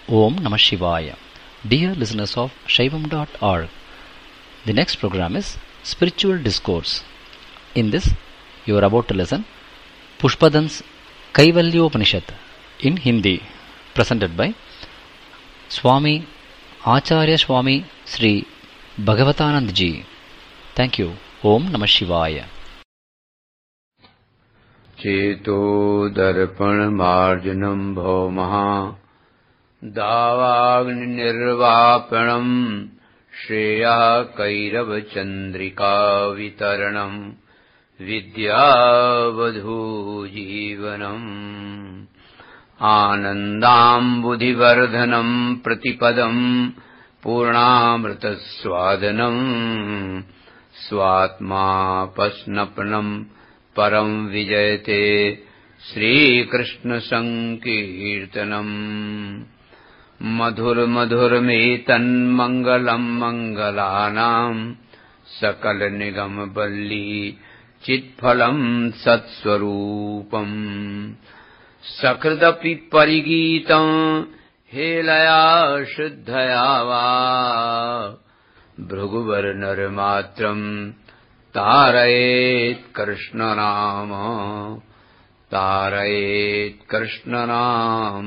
Om Namah Shivaya. Dear listeners of Shaivam.org, the next program is Spiritual Discourse. In this, you are about to listen Pushpadan's Kaivalyopanishad in Hindi, presented by Swami Acharya Swami Sri Bhagavatanand Ji. Thank you. Om Namah Shivaya. चेतो दर्पण मार्जनम भौमः दावाग्निर्वापणम श्रेया कैरव चंद्रिका वितरणम विद्यावधू जीवनम आनंदाम्बुधिवर्धनम प्रतिपदम पूर्णामृतस्वादनम स्वात्मापस्नपनम परम विजयते श्रीकृष्ण संकीर्तनम मधुर मधुरमेतन्मंगलम मंगलानां सकल निगम बल्ली चित्फलम सत्स्वरूपम सकृदपि परिगीतं हेलया शुद्धया वा भृगुवर्नरमात्रम् तारयेत् कृष्ण नाम।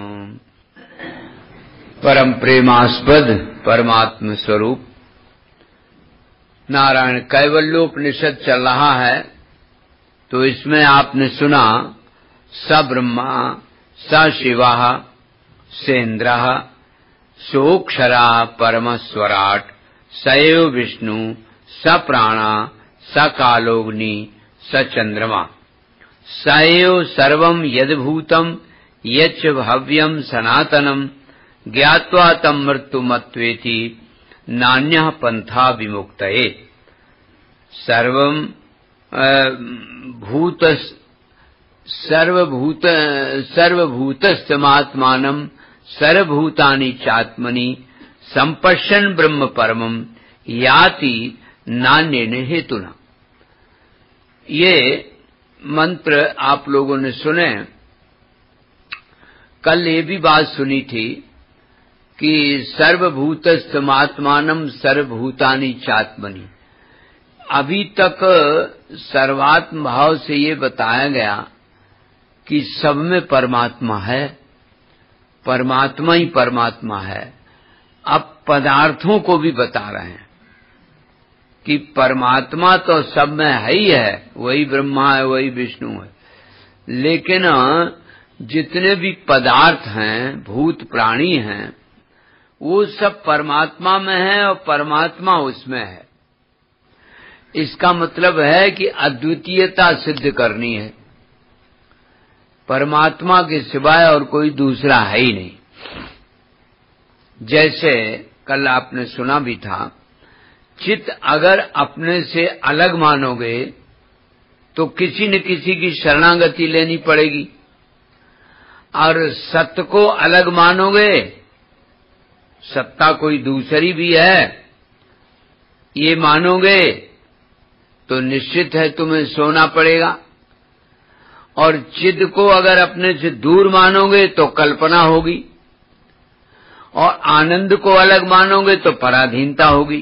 परम प्रेमास्पद परमात्म स्वरूप नारायण कैवल्योपनिषद चल रहा है। तो इसमें आपने सुना स ब्रह्मा स शिवः सेन्द्रः सोऽक्षरा परमस्वराट् स एव विष्णु स प्राणा स कालोऽग्नि स चंद्रमा स एव सर्वं यद्भूतं यच्च भव्यं सनातनं ज्ञात्वा तं मृत्युमत्वेति नान्यः पन्था विमुक्तये। सर्वभूतस्थमात्मानं सर्वभूतानि चात्मनि सम्पश्यन् ब्रह्म परमं याति नान्येन हेतुना। ये मंत्र आप लोगों ने सुने। कल ये भी बात सुनी थी कि सर्वभूतस्थमात्मानं सर्वभूतानि चात्मनि। अभी तक सर्वात्म भाव से ये बताया गया कि सब में परमात्मा है, परमात्मा ही परमात्मा है। अब पदार्थों को भी बता रहे हैं कि परमात्मा तो सब में है ही है, वही ब्रह्मा है, वही विष्णु है, लेकिन जितने भी पदार्थ हैं, भूत प्राणी हैं, वो सब परमात्मा में है और परमात्मा उसमें है। इसका मतलब है कि अद्वितीयता सिद्ध करनी है। परमात्मा के सिवाय और कोई दूसरा है ही नहीं। जैसे कल आपने सुना भी था, चित्त अगर अपने से अलग मानोगे तो किसी न किसी की शरणागति लेनी पड़ेगी, और सत्य को अलग मानोगे, सत्ता कोई दूसरी भी है, ये मानोगे तो निश्चित है तुम्हें सोना पड़ेगा। और चित्त को अगर अपने से दूर मानोगे तो कल्पना होगी, और आनंद को अलग मानोगे तो पराधीनता होगी।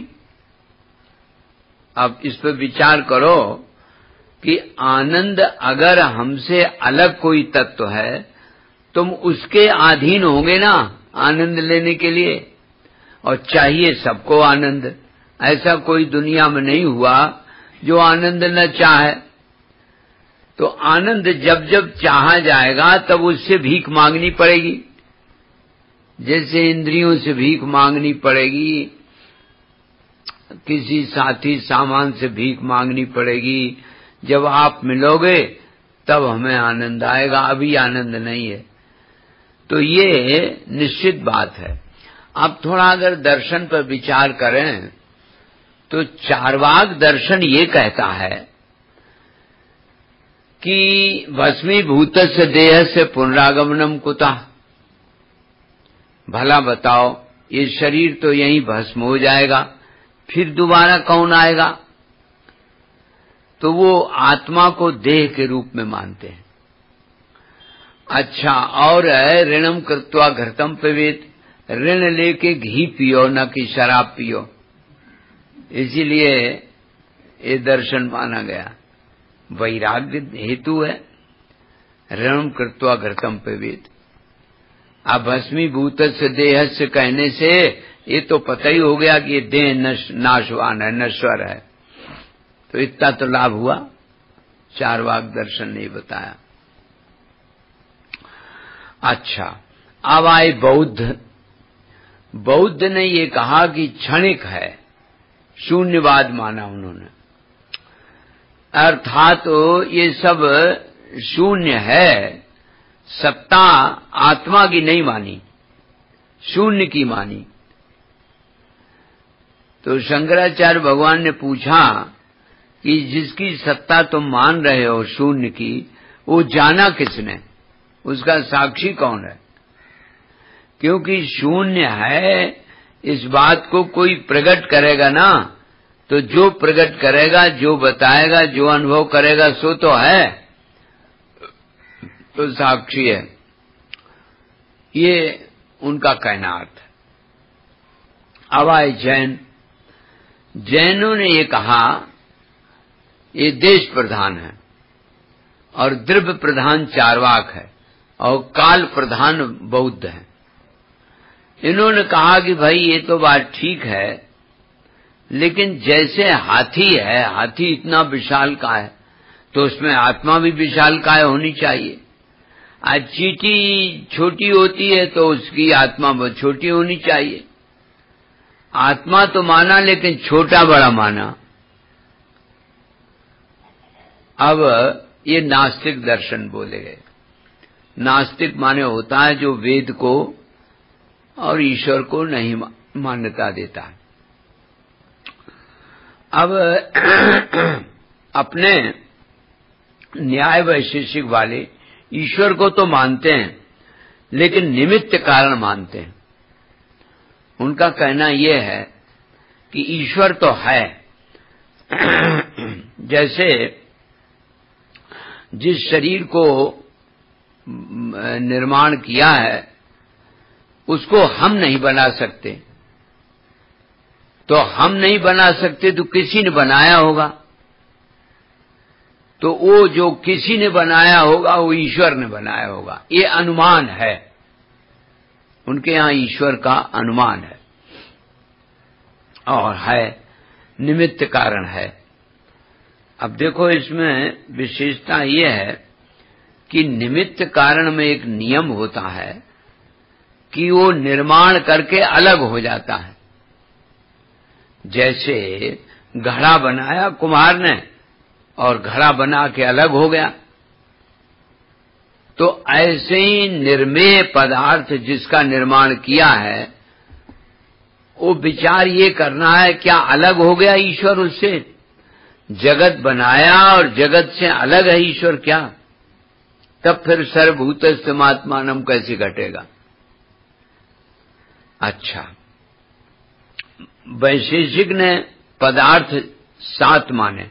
अब इस पर विचार करो कि आनंद अगर हमसे अलग कोई तत्व है, तुम उसके अधीन होंगे ना आनंद लेने के लिए। और चाहिए सबको आनंद, ऐसा कोई दुनिया में नहीं हुआ जो आनंद न चाहे। तो आनंद जब जब चाहा जाएगा तब उससे भीख मांगनी पड़ेगी। जैसे इंद्रियों से भीख मांगनी पड़ेगी, किसी साथी सामान से भीख मांगनी पड़ेगी। जब आप मिलोगे तब हमें आनंद आएगा, अभी आनंद नहीं है। तो ये निश्चित बात है। अब थोड़ा अगर दर्शन पर विचार करें तो चार्वाक दर्शन ये कहता है कि भस्मीभूतस्य देहस्य पुनरागमनम कुतः। भला बताओ, ये शरीर तो यहीं भस्म हो जाएगा, फिर दोबारा कौन आएगा? तो वो आत्मा को देह के रूप में मानते हैं। अच्छा, और है ऋणम कृत्वा घृतम पिबेत, ऋण लेके घी पियो न कि शराब पियो। इसीलिए ये दर्शन माना गया, वैराग्य हेतु है। ऋणम कृत्वा घृतम पिबेत। अब भस्मीभूतस्य देहस्य कहने से ये तो पता ही हो गया कि ये देह नाशवान है, नश्वर है। तो इतना तो लाभ हुआ, चार्वाक दर्शन ने बताया। अच्छा, अब आए बौद्ध। बौद्ध ने ये कहा कि क्षणिक है, शून्यवाद माना उन्होंने, अर्थात तो ये सब शून्य है। सत्ता आत्मा की नहीं मानी, शून्य की मानी। तो शंकराचार्य भगवान ने पूछा कि जिसकी सत्ता तुम मान रहे हो शून्य की, वो जाना किसने, उसका साक्षी कौन है? क्योंकि शून्य है, इस बात को कोई प्रकट करेगा ना, तो जो प्रकट करेगा, जो बताएगा, जो अनुभव करेगा, सो तो है, तो साक्षी है। ये उनका कहना अर्थ है। अब आए जैन। जैनों ने ये कहा ये देश प्रधान है और द्रव्य प्रधान चार्वाक है और काल प्रधान बौद्ध है। इन्होंने कहा कि भाई ये तो बात ठीक है, लेकिन जैसे हाथी है, हाथी इतना विशालकाय, तो उसमें आत्मा भी विशालकाय होनी चाहिए। आज चींटी छोटी होती है तो उसकी आत्मा बहुत छोटी होनी चाहिए। आत्मा तो माना, लेकिन छोटा बड़ा माना। अब ये नास्तिक दर्शन बोले गए। नास्तिक माने होता है जो वेद को और ईश्वर को नहीं मान्यता देता है। अब अपने न्याय वैशेषिक वाले ईश्वर को तो मानते हैं, लेकिन निमित्त कारण मानते हैं। उनका कहना यह है कि ईश्वर तो है, जैसे जिस शरीर को निर्माण किया है उसको हम नहीं बना सकते, तो हम नहीं बना सकते तो किसी ने बनाया होगा, तो वो जो किसी ने बनाया होगा वो ईश्वर ने बनाया होगा। ये अनुमान है, उनके यहाँ ईश्वर का अनुमान है और है निमित्त कारण है। अब देखो इसमें विशेषता ये है कि निमित्त कारण में एक नियम होता है कि वो निर्माण करके अलग हो जाता है। जैसे घड़ा बनाया कुम्हार ने और घड़ा बना के अलग हो गया, तो ऐसे ही निर्मेय पदार्थ जिसका निर्माण किया है वो विचार ये करना है क्या अलग हो गया ईश्वर उससे? जगत बनाया और जगत से अलग है ईश्वर क्या? तब फिर सर्वभूतस्थमात्मानम कैसे घटेगा? अच्छा, वैशेषिक ने पदार्थ 7 माने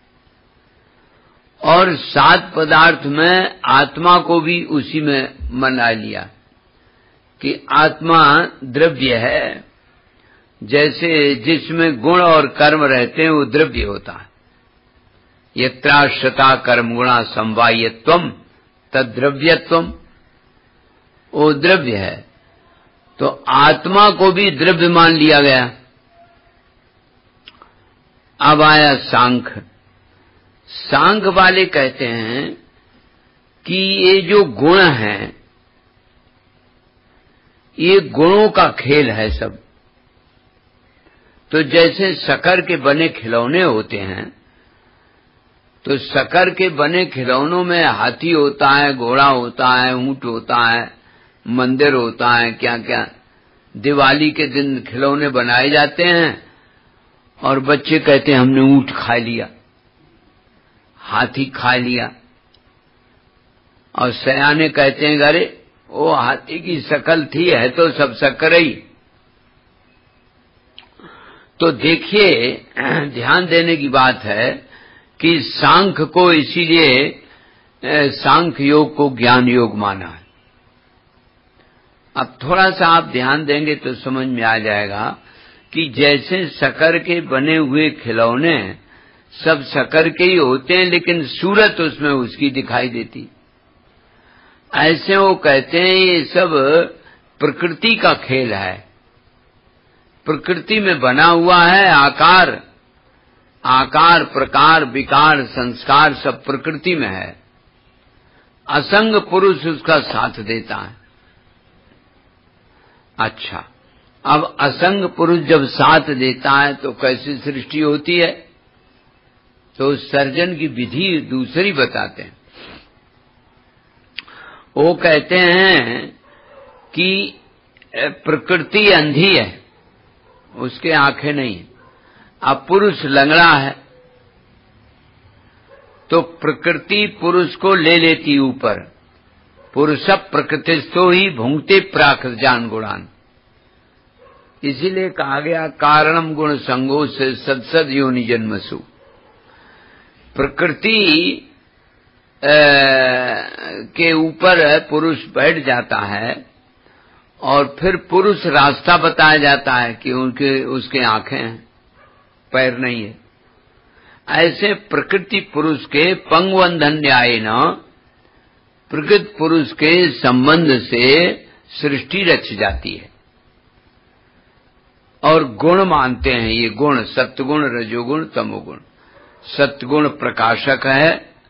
और 7 पदार्थ में आत्मा को भी उसी में मना लिया कि आत्मा द्रव्य है। जैसे जिसमें गुण और कर्म रहते हैं वो द्रव्य होता है। यत्राश्रता कर्म गुणा समवायत्वम तद्द्रव्यत्वम, वो द्रव्य है। तो आत्मा को भी द्रव्य मान लिया गया। अब आया सांख्य। सांख्य वाले कहते हैं कि ये जो गुण हैं ये गुणों का खेल है सब। तो जैसे शक्कर के बने खिलौने होते हैं, तो शक्कर के बने खिलौनों में हाथी होता है, घोड़ा होता है, ऊंट होता है, मंदिर होता है, क्या क्या। दिवाली के दिन खिलौने बनाए जाते हैं और बच्चे कहते हैं हमने ऊंट खा लिया, हाथी खा लिया, और सयाने कहते हैं अरे वो हाथी की शकल थी, है तो सब शक्कर ही। तो देखिए ध्यान देने की बात है कि सांख्य को इसीलिए सांख्य योग को ज्ञान योग माना है। अब थोड़ा सा आप ध्यान देंगे तो समझ में आ जाएगा कि जैसे शक्कर के बने हुए खिलौने सब शक्कर के ही होते हैं, लेकिन सूरत उसमें उसकी दिखाई देती, ऐसे वो कहते हैं ये सब प्रकृति का खेल है। प्रकृति में बना हुआ है आकार, आकार प्रकार विकार संस्कार सब प्रकृति में है। असंग पुरुष उसका साथ देता है। अच्छा, अब असंग पुरुष जब साथ देता है तो कैसी सृष्टि होती है? तो सर्जन की विधि दूसरी बताते हैं। वो कहते हैं कि प्रकृति अंधी है, उसके आंखें नहीं। अब पुरुष लंगड़ा है तो प्रकृति पुरुष को ले लेती ऊपर। पुरुष प्रकृतिस्थो ही भुंगते प्राकृत जान गुणान। इसीलिए कहा गया कारणम गुण संगो से सदसद योनि जन्मसु। प्रकृति के ऊपर पुरुष बैठ जाता है और फिर पुरुष रास्ता बताया जाता है कि उसके आंखें हैं, पैर नहीं है। ऐसे प्रकृति पुरुष के पंगवंधन न्याय न प्रकृति पुरुष के संबंध से सृष्टि रच जाती है। और गुण मानते हैं, ये गुण सत्गुण रजोगुण तमोगुण। सत्गुण प्रकाशक है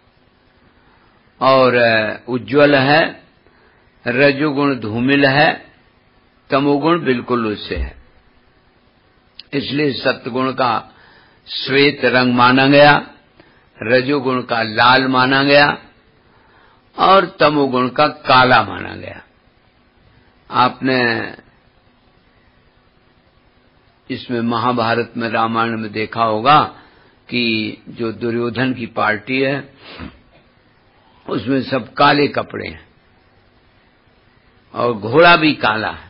और उज्ज्वल है, रजोगुण धूमिल है, तमोगुण बिल्कुल उससे है। इसलिए सत्गुण का श्वेत रंग माना गया, रजोगुण का लाल माना गया और तमोगुण का काला माना गया। आपने इसमें महाभारत में रामायण में देखा होगा कि जो दुर्योधन की पार्टी है उसमें सब काले कपड़े हैं और घोड़ा भी काला है,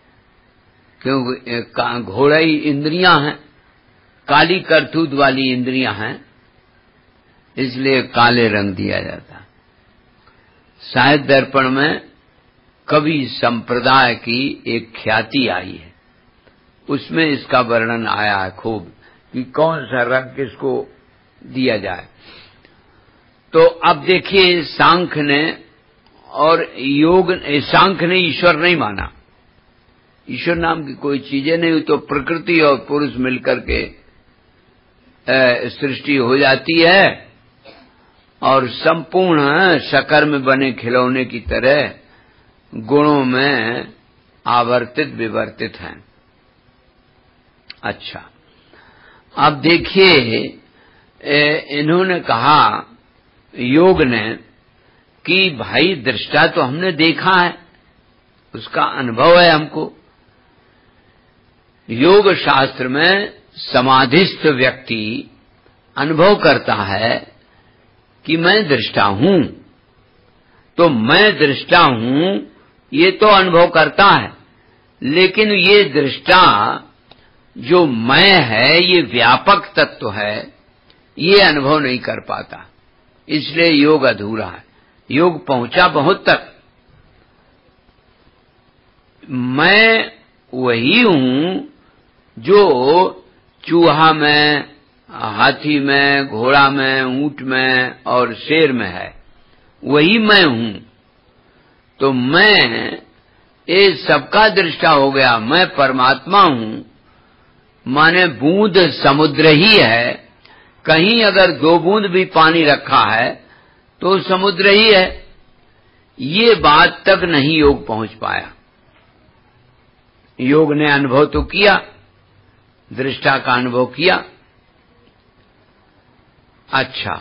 क्योंकि घोड़ा ही इंद्रियां हैं, काली करतूत वाली इंद्रियां हैं, इसलिए काले रंग दिया जाता है। साहित्य दर्पण में कवि संप्रदाय की एक ख्याति आई है, उसमें इसका वर्णन आया है खूब कि कौन सा रंग किसको दिया जाए। तो अब देखिए सांख्य ने और योग, सांख्य ने ईश्वर नहीं माना, ईश्वर नाम की कोई चीजें नहीं, तो प्रकृति और पुरुष मिलकर के सृष्टि हो जाती है और संपूर्ण शक्कर में बने खिलौने की तरह गुणों में आवर्तित विवर्तित हैं। अच्छा, अब देखिए इन्होंने कहा योग ने कि भाई दृष्टा तो हमने देखा है, उसका अनुभव है हमको। योग शास्त्र में समाधिस्थ व्यक्ति अनुभव करता है कि मैं दृष्टा हूं, तो मैं दृष्टा हूं ये तो अनुभव करता है, लेकिन ये दृष्टा जो मैं है, ये व्यापक तत्व है, ये अनुभव नहीं कर पाता, इसलिए योग अधूरा है। योग पहुंचा बहुत तक, मैं वही हूं जो चूहा में, हाथी में, घोड़ा में, ऊंट में और शेर में है, वही मैं हूं। तो मैं ये सबका दृष्टा हो गया, मैं परमात्मा हूं, माने बूंद समुद्र ही है। कहीं अगर 2 बूंद भी पानी रखा है तो समुद्र ही है। ये बात तक नहीं योग पहुंच पाया। योग ने अनुभव तो किया, दृष्टा का अनुभव किया। अच्छा,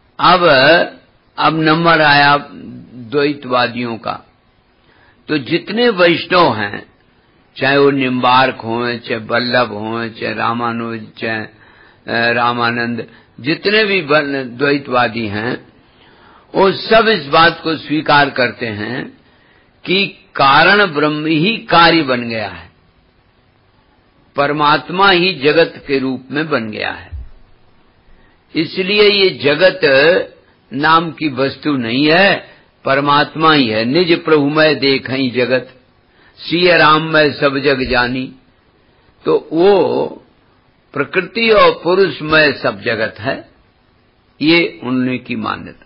अब नंबर आया द्वैतवादियों का। तो जितने वैष्णव हैं, चाहे वो निम्बार्क हों, चाहे वल्लभ हों, चाहे रामानुज, चाहे रामानंद, जितने भी द्वैतवादी हैं, वो सब इस बात को स्वीकार करते हैं कि कारण ब्रह्म ही कार्य बन गया है, परमात्मा ही जगत के रूप में बन गया है। इसलिए ये जगत नाम की वस्तु नहीं है, परमात्मा ही है। निज प्रभु मैं देखई जगत, सिय राम मैं सब जग जानी। तो वो प्रकृति और पुरुष में सब जगत है, ये उन्हीं की मान्यता।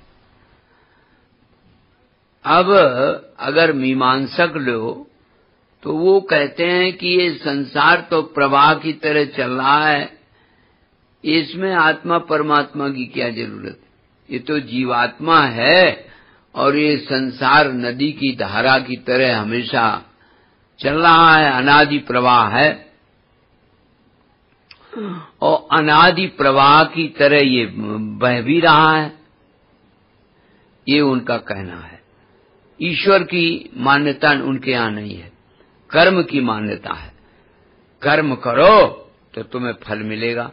अब अगर मीमांसक लो तो वो कहते हैं कि ये संसार तो प्रवाह की तरह चल रहा है, इसमें आत्मा परमात्मा की क्या जरूरत है, ये तो जीवात्मा है और ये संसार नदी की धारा की तरह हमेशा चल रहा है, अनादि प्रवाह है और अनादि प्रवाह की तरह ये बह भी रहा है, ये उनका कहना है। ईश्वर की मान्यता उनके यहाँ नहीं है, कर्म की मान्यता है। कर्म करो तो तुम्हें फल मिलेगा,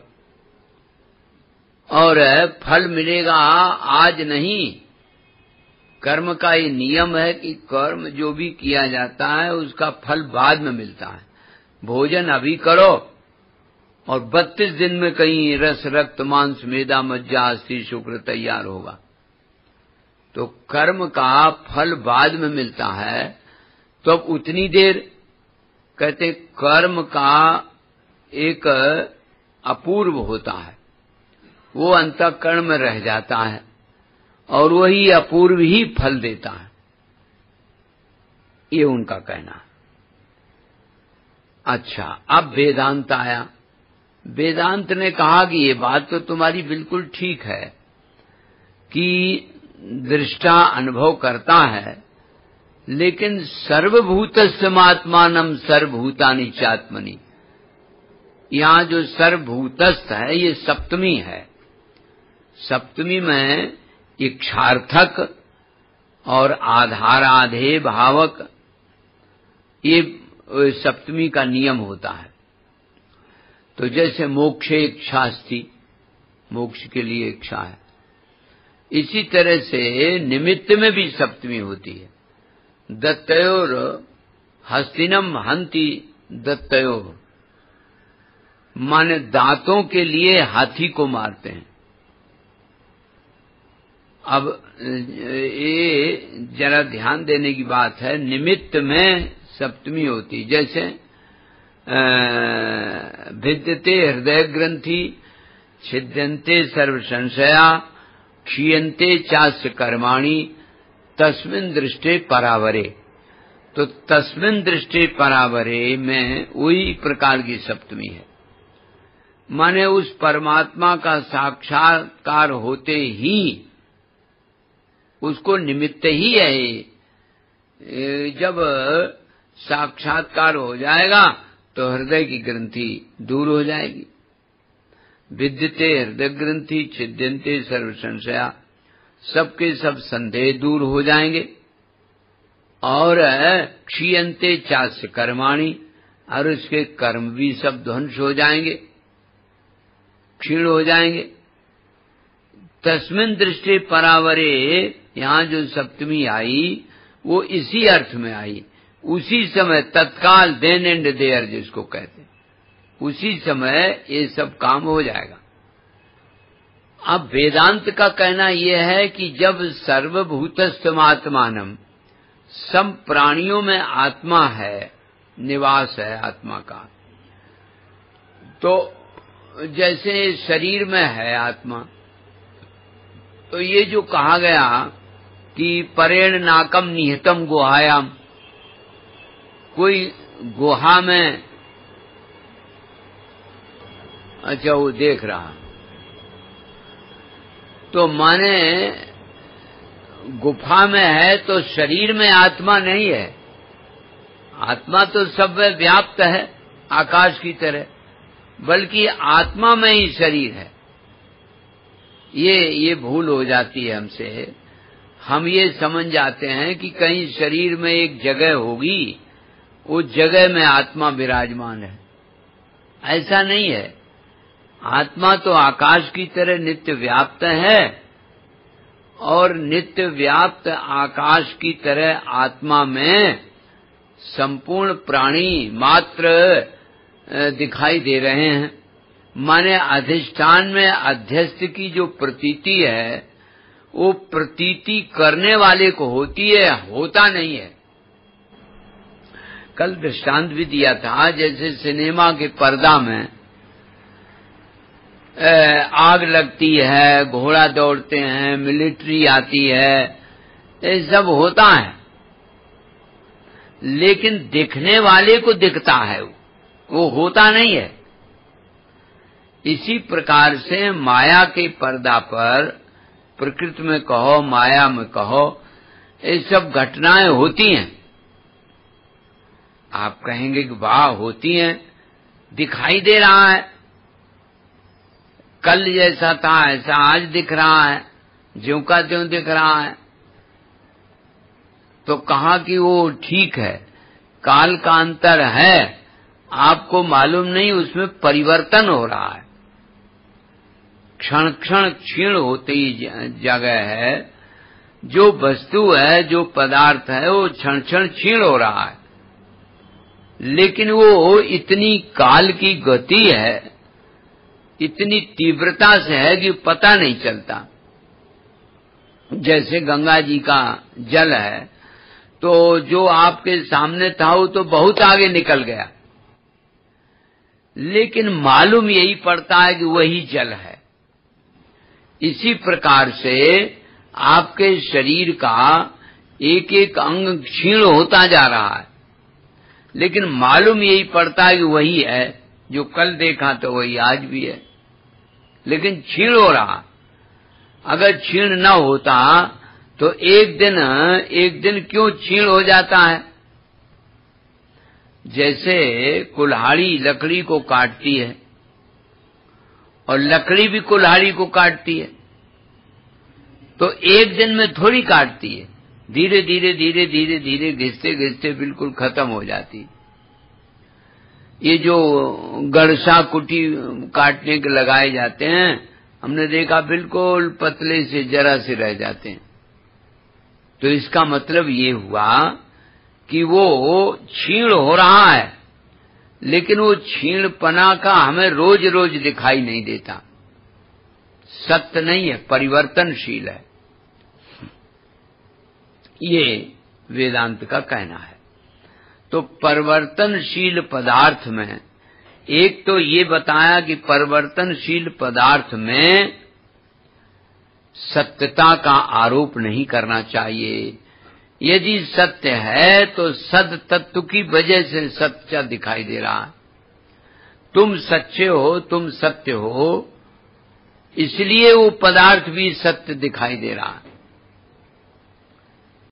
और फल मिलेगा आज नहीं। कर्म का ये नियम है कि कर्म जो भी किया जाता है उसका फल बाद में मिलता है। भोजन अभी करो और 32 दिन में कहीं रस रक्त मांस मेदा मज्जा अस्थि शुक्र तैयार होगा। तो कर्म का फल बाद में मिलता है, तो अब उतनी देर कहते कर्म का एक अपूर्व होता है, वो अंतःकरण में रह जाता है और वही अपूर्व ही फल देता है, ये उनका कहना है। अच्छा, अब वेदांत आया। वेदांत ने कहा कि ये बात तो तुम्हारी बिल्कुल ठीक है कि दृष्टा अनुभव करता है, लेकिन सर्वभूतस्थमात्मानम सर्वभूतानि चात्मनि, यहाँ जो सर्वभूतस्थ है ये सप्तमी है। सप्तमी में इच्छार्थक और आधाराधेय भावक, ये सप्तमी का नियम होता है। तो जैसे मोक्षे इच्छास्ति, मोक्ष के लिए इच्छा है, इसी तरह से निमित्त में भी सप्तमी होती है। दत्तयोर हस्तिनम हंति दत्तयोर, माने दांतों के लिए हाथी को मारते हैं। अब ये जरा ध्यान देने की बात है, निमित्त में सप्तमी होती। जैसे भिद्यते हृदय ग्रंथि, छिद्यन्ते सर्व संशया, क्षीयन्ते चास्य कर्माणि, तस्मिन् दृष्टे परावरे। तो तस्मिन् दृष्टे परावरे में वही प्रकार की सप्तमी है, माने उस परमात्मा का साक्षात्कार होते ही उसको निमित्त ही है। जब साक्षात्कार हो जाएगा तो हृदय की ग्रंथि दूर हो जाएगी। विद्यते हृदय ग्रंथि छिद्यन्ते सर्व संशया, सबके सब संदेह दूर हो जाएंगे। और क्षीयन्ते चास्य कर्माणि, और उसके कर्म भी सब ध्वंस हो जाएंगे, क्षीण हो जाएंगे। तस्मिन् दृष्टि परावरे, यहाँ जो सप्तमी आई वो इसी अर्थ में आई। उसी समय तत्काल, देन एंड देयर जिसको कहते हैं, उसी समय ये सब काम हो जाएगा। अब वेदांत का कहना यह है कि जब सर्वभूतस्थमात्मानम, सब प्राणियों में आत्मा है, निवास है आत्मा का। तो जैसे शरीर में है आत्मा, तो ये जो कहा गया कि परेण नाकम निहितम गुहायाम, कोई गुहा में, अच्छा वो देख रहा, तो माने गुफा में है तो शरीर में आत्मा नहीं है। आत्मा तो सब में व्याप्त है आकाश की तरह, बल्कि आत्मा में ही शरीर है। ये भूल हो जाती है हमसे। हम ये समझ जाते हैं कि कहीं शरीर में एक जगह होगी, उस जगह में आत्मा विराजमान है। ऐसा नहीं है। आत्मा तो आकाश की तरह नित्य व्याप्त है, और नित्य व्याप्त आकाश की तरह आत्मा में संपूर्ण प्राणी मात्र दिखाई दे रहे हैं। माने अधिष्ठान में अध्यस्त की जो प्रतीति है वो प्रतीति करने वाले को होती है, होता नहीं है। कल दृष्टांत भी दिया था, जैसे सिनेमा के पर्दा में आग लगती है, घोड़ा दौड़ते हैं, मिलिट्री आती है, ये सब होता है, लेकिन दिखने वाले को दिखता है, वो होता नहीं है। इसी प्रकार से माया के पर्दा पर, प्रकृति में कहो, माया में कहो, ये सब घटनाएं होती हैं। आप कहेंगे कि वाह होती हैं, दिखाई दे रहा है, कल जैसा था ऐसा आज दिख रहा है, ज्यों का त्यों दिख रहा है। तो कहा कि वो ठीक है, काल का अंतर है, आपको मालूम नहीं, उसमें परिवर्तन हो रहा है, क्षण क्षण क्षीण होती जगह है। जो वस्तु है, जो पदार्थ है, वो क्षण क्षण क्षीण हो रहा है, लेकिन वो इतनी काल की गति है, इतनी तीव्रता से है कि पता नहीं चलता। जैसे गंगा जी का जल है, तो जो आपके सामने था वो तो बहुत आगे निकल गया, लेकिन मालूम यही पड़ता है कि वही जल है। इसी प्रकार से आपके शरीर का एक एक अंग क्षीण होता जा रहा है, लेकिन मालूम यही पड़ता है कि वही है, जो कल देखा तो वही आज भी है, लेकिन क्षीण हो रहा। अगर क्षीण न होता तो एक दिन क्यों क्षीण हो जाता है? जैसे कुल्हाड़ी लकड़ी को काटती है और लकड़ी भी कुल्हाड़ी को काटती है, तो एक दिन में थोड़ी काटती है, धीरे धीरे धीरे धीरे धीरे घिसते घिसते बिल्कुल खत्म हो जाती है। ये जो गड़सा कुटी काटने के लगाए जाते हैं, हमने देखा बिल्कुल पतले से जरा से रह जाते हैं। तो इसका मतलब ये हुआ कि वो क्षीण हो रहा है, लेकिन वो क्षीणपना का हमें रोज रोज दिखाई नहीं देता, सत्य नहीं है, परिवर्तनशील है। ये वेदांत का कहना है। तो परिवर्तनशील पदार्थ में एक तो ये बताया कि परिवर्तनशील पदार्थ में सत्यता का आरोप नहीं करना चाहिए। यदि सत्य है तो सद तत्व की वजह से सत्य दिखाई दे रहा है। तुम सच्चे हो, तुम सत्य हो, इसलिए वो पदार्थ भी सत्य दिखाई दे रहा है।